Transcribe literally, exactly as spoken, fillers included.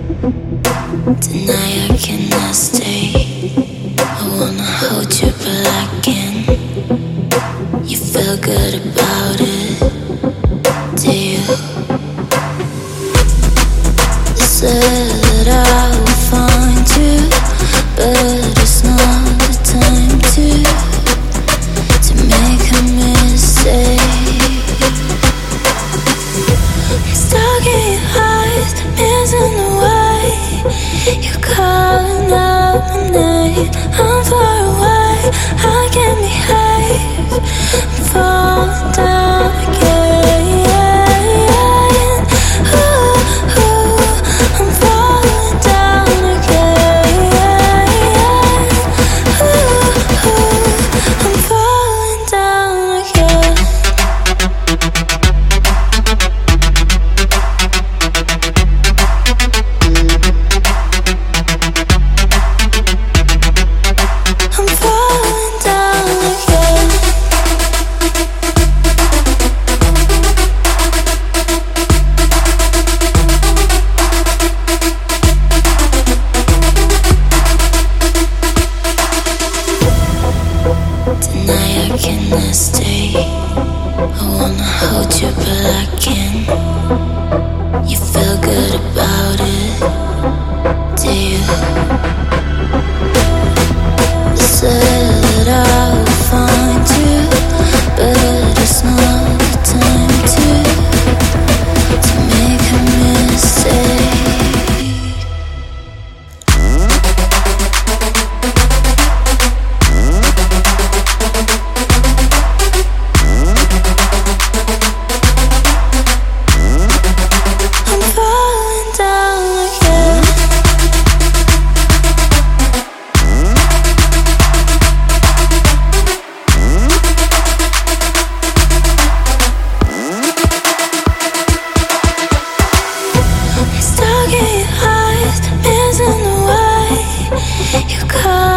Tonight I cannot stay. I wanna hold you, but I can't. You feel good about it, do you? You said I will find you, but it's not the time to to make a mistake. I'm stuck in your eyes, missing the way. You're calling out my name. I'm far away, I can't behave. I'm falling down again. Ooh, ooh, I'm falling down again. Ooh, ooh, I'm falling down again. Tonight I cannot stay. I wanna hold you, but I can't. You feel good about it, do you? You said I will find you, but it's not the time to to make a mistake. Stuck in your eyes, missing the way. You call